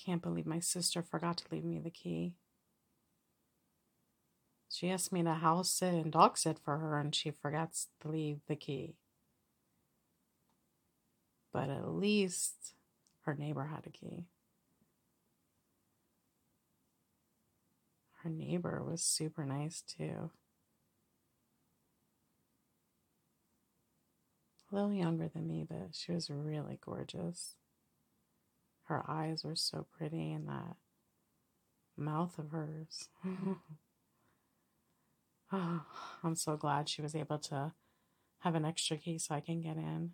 can't believe my sister forgot to leave me the key. She asked me to house sit and dog sit for her, and she forgets to leave the key. But at least her neighbor had a key. Her neighbor was super nice too. A little younger than me, but she was really gorgeous. Her eyes were so pretty, and that mouth of hers. Oh, I'm so glad she was able to have an extra key so I can get in.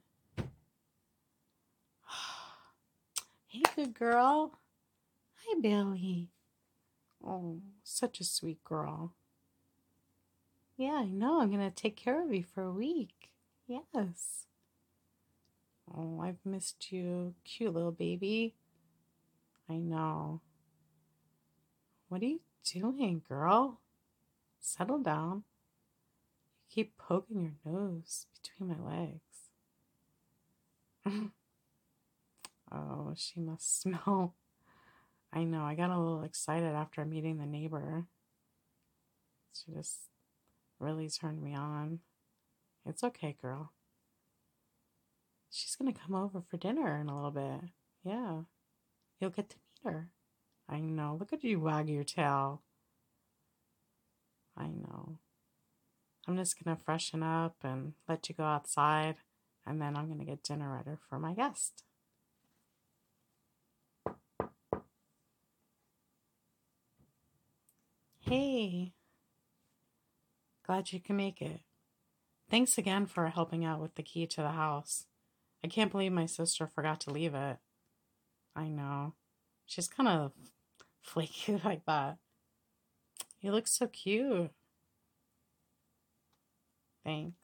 Hey, good girl. Hi, Bailey. Oh, such a sweet girl. Yeah, I know. I'm going to take care of you for a week. Yes. Oh, I've missed you. Cute little baby. I know. What are you doing, girl? Settle down. You keep poking your nose between my legs. Oh, she must smell. I know. I got a little excited after meeting the neighbor. She just really turned me on. It's okay, girl. She's going to come over for dinner in a little bit. Yeah. You'll get to meet her. I know. Look at you wag your tail. I know. I'm just going to freshen up and let you go outside, and then I'm going to get dinner ready for my guest. Hey. Glad you can make it. Thanks again for helping out with the key to the house. I can't believe my sister forgot to leave it. I know. She's kind of flaky like that. You look so cute. Thanks.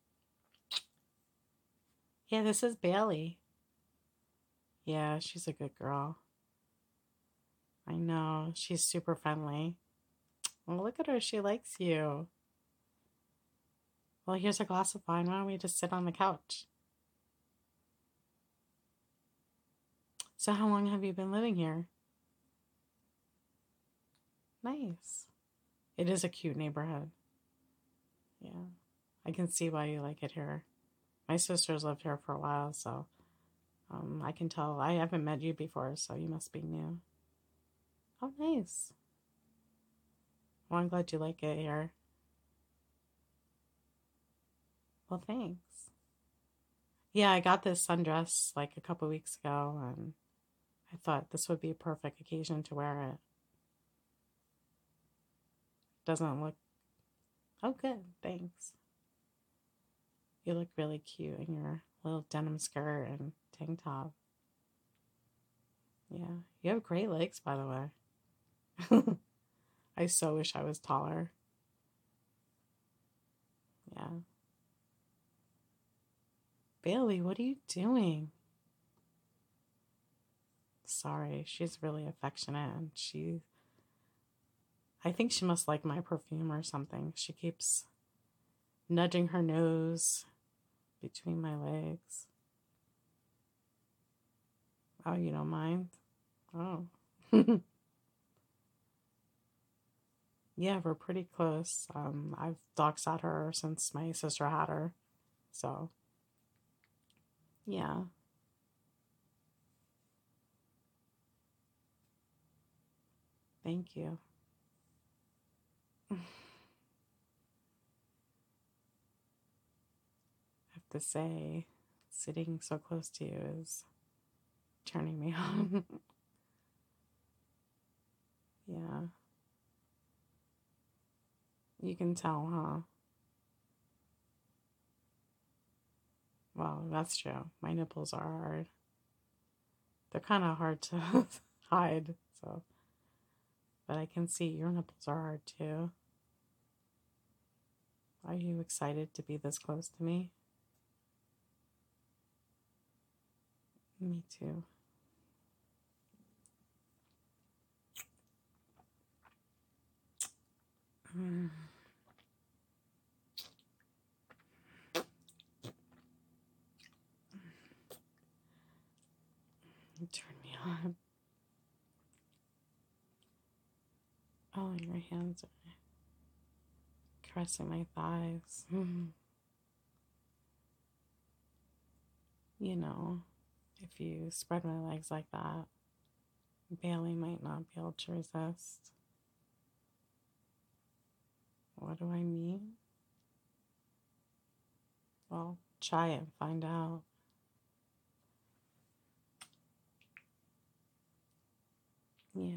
Yeah, this is Bailey. Yeah, she's a good girl. I know. She's super friendly. Well, look at her. She likes you. Well, here's a glass of wine. Why don't we just sit on the couch? So how long have you been living here? Nice. It is a cute neighborhood. Yeah. I can see why you like it here. My sister's lived here for a while, so I can tell. I haven't met you before, so you must be new. Oh, nice. Well, I'm glad you like it here. Well, thanks. Yeah, I got this sundress like a couple weeks ago, and I thought this would be a perfect occasion to wear it. Doesn't look... Oh, good. Thanks. You look really cute in your little denim skirt and tank top. Yeah. You have great legs, by the way. I so wish I was taller. Yeah. Bailey, what are you doing? Sorry, she's really affectionate, and I think she must like my perfume or something. She keeps nudging her nose between my legs. Oh, you don't mind? Oh. Yeah, we're pretty close. I've dog sat her since my sister had her. So, yeah. Thank you. I have to say, sitting so close to you is turning me on. Yeah. You can tell, huh? Well, that's true. My nipples are hard. They're kind of hard to hide, so. But I can see your nipples are hard too. Are you excited to be this close to me? Me too. You turn me on. Oh, your hands are caressing my thighs. You know, if you spread my legs like that, Bailey might not be able to resist. What do I mean? Well, try it and find out. Yeah.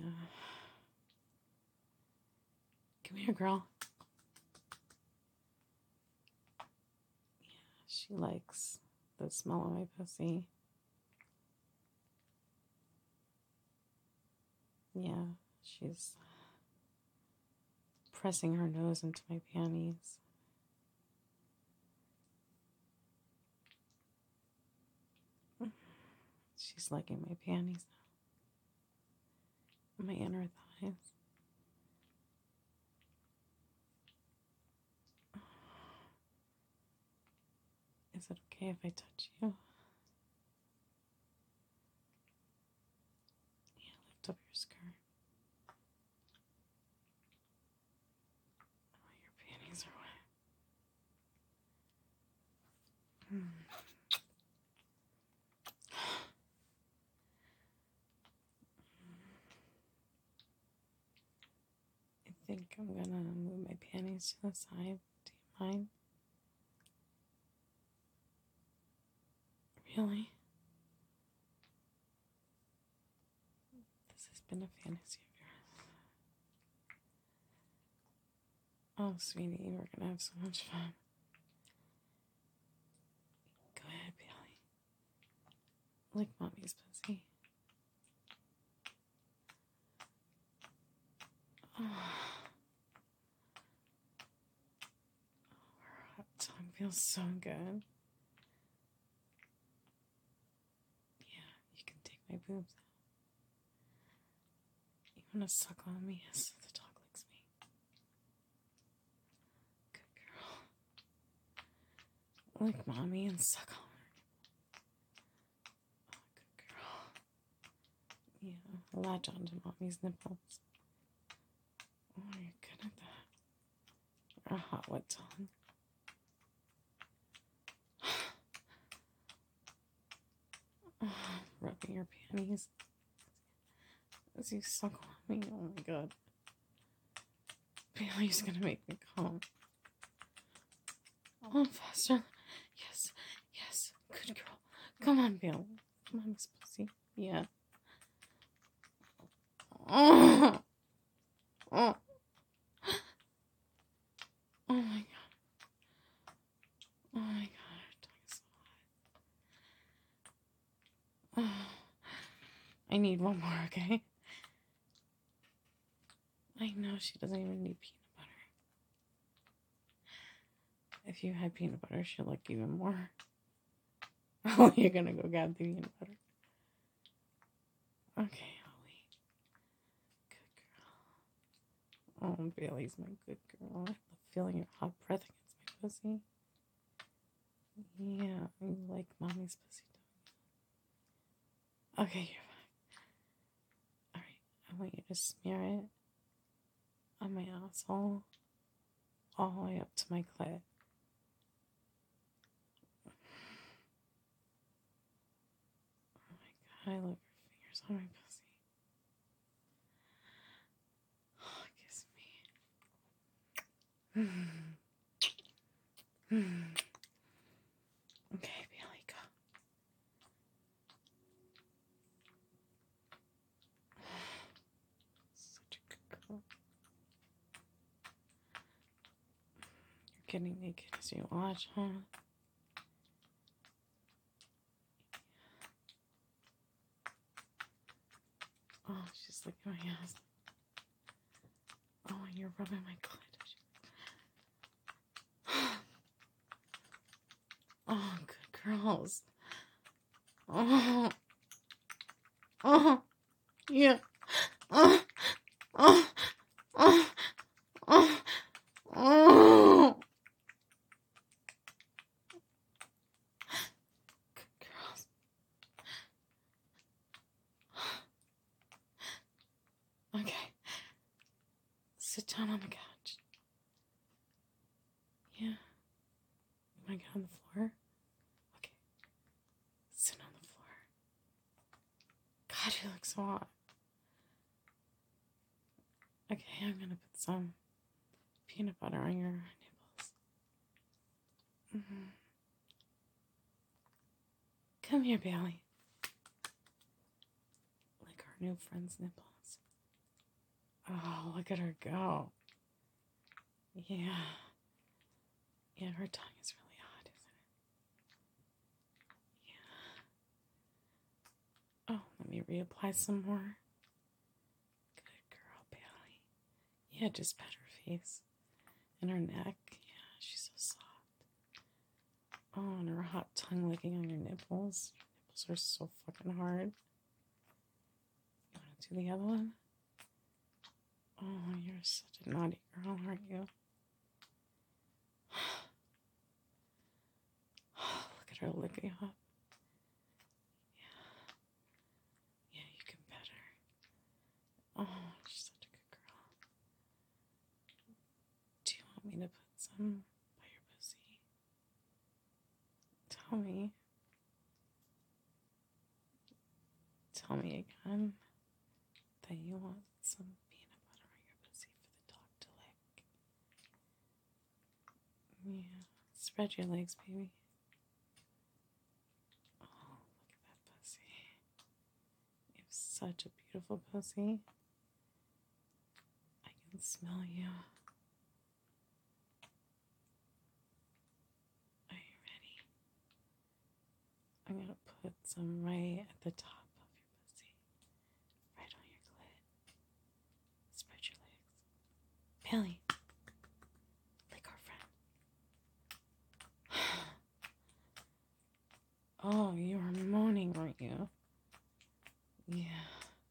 Come here, girl. Yeah, she likes the smell of my pussy. Yeah, she's pressing her nose into my panties. She's liking my panties now. My inner thighs. Is it okay if I touch you? Yeah, lift up your skirt. Oh, your panties are wet. I think I'm gonna move my panties to the side. Do you mind? Really? This has been a fantasy of yours. Oh, sweetie, we're gonna have so much fun. Go ahead, Bailey. Lick mommy's pussy. Oh, her hot tongue feels so good. Yeah, you can take my boobs out. You wanna suck on me? Yes, the dog licks me. Good girl. Lick mommy and suck on her. Oh, good girl. Yeah, latch onto mommy's nipples. Oh, you're good at that. Or a hot, wet tongue. Oh, rubbing your panties as you suck on me. Oh my god. Bailey's gonna make me come. Oh, faster. Yes, yes. Good girl. Come on, Bailey. Come on, Miss Pussy. Yeah. Oh. Oh. Oh my god. Oh my god. Her tongue is so hot. Oh. I need one more, okay? I know she doesn't even need peanut butter. If you had peanut butter, she'll like even more. Oh, you're gonna go grab the peanut butter. Okay, I'll wait. Good girl. Oh, Bailey's my good girl. I love feeling your hot breath against my pussy. Yeah, you like mommy's pussy, don't you? Okay, you're fine. Alright, I want you to smear it on my asshole all the way up to my clit. Oh my god, I love your fingers on my pussy. Oh, kiss me. Okay, Bailey, go. Such a good girl. You're getting naked as you watch, huh? Oh, she's licking my ass. Oh, and you're rubbing my clit. Oh, good girls. Oh, oh, yeah. Oh, oh, oh, oh, oh. Good girls. Okay. Okay, I'm gonna put some peanut butter on your nipples. Come here, Bailey. Like our new friend's nipples. Oh, look at her go. Yeah. Yeah, her tongue is really hot, isn't it? Yeah. Oh, let me reapply some more. Good girl, Bailey. Yeah, just pat her face and her neck. Yeah, she's so soft. Oh, and her hot tongue licking on your nipples. Your nipples are so fucking hard. You want to do the other one? Oh, you're such a naughty girl, aren't you? Look at her licking up. Yeah, you can pet her. Oh, she's such a good girl. Do you want me to put some by your pussy? Tell me. Tell me again that you want some peanut butter on your pussy for the dog to lick. Yeah. Spread your legs, baby. Oh, look at that pussy. You have such a beautiful pussy. I can smell you. Are you ready? I'm gonna put some right at the top of your pussy. Right on your clit. Spread your legs. Bailey. Lick our friend. Oh, you were moaning, weren't you? Yeah.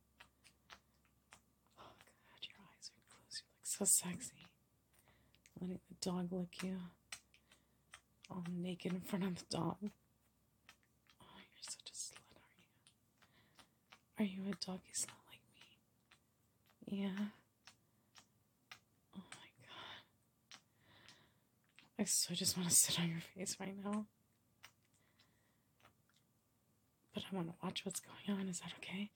Oh, God, your eyes are closed. You look so sexy. Letting the dog lick you. All naked in front of the dog. Oh, you're such a slut, are you? Are you a doggy slut like me? Yeah. Oh my God. I so just want to sit on your face right now. But I want to watch what's going on. Is that okay?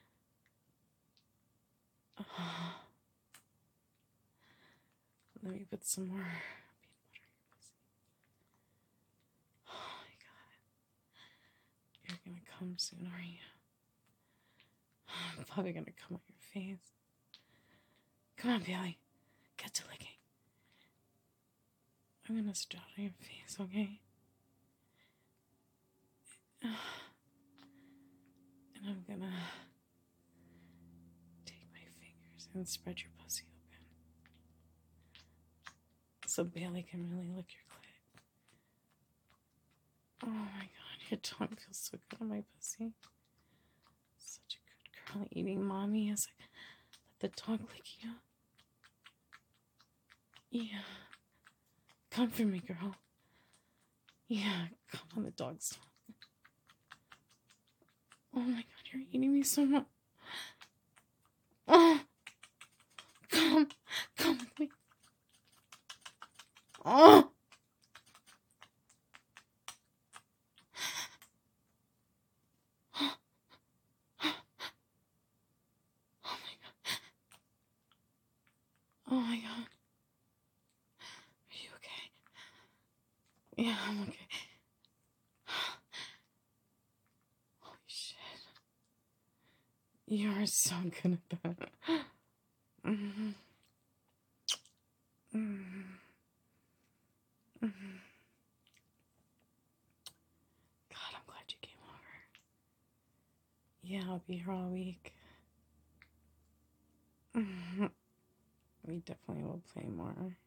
Let me put some more peanut butter in your pussy. Oh my God. You're gonna come soon, are you? I'm probably gonna come on your face. Come on, Bailey. Get to licking. I'm gonna start on your face, okay? And I'm gonna take my fingers and spread your pussy open. So Bailey can really lick your clit. Oh my God, your tongue feels so good on my pussy. Such a good girl eating mommy as I let the dog lick you. Yeah. Come for me, girl. Yeah, come on the dog's tongue. Oh my God, you're eating me so much. Oh, come with me. Oh. Oh my God. Are you okay? Yeah, I'm okay. Holy shit. You're so good at that. Mm-hmm. Mm-hmm. Mm-hmm. God, I'm glad you came over. Yeah, I'll be here all week. Mm-hmm. We definitely will play more.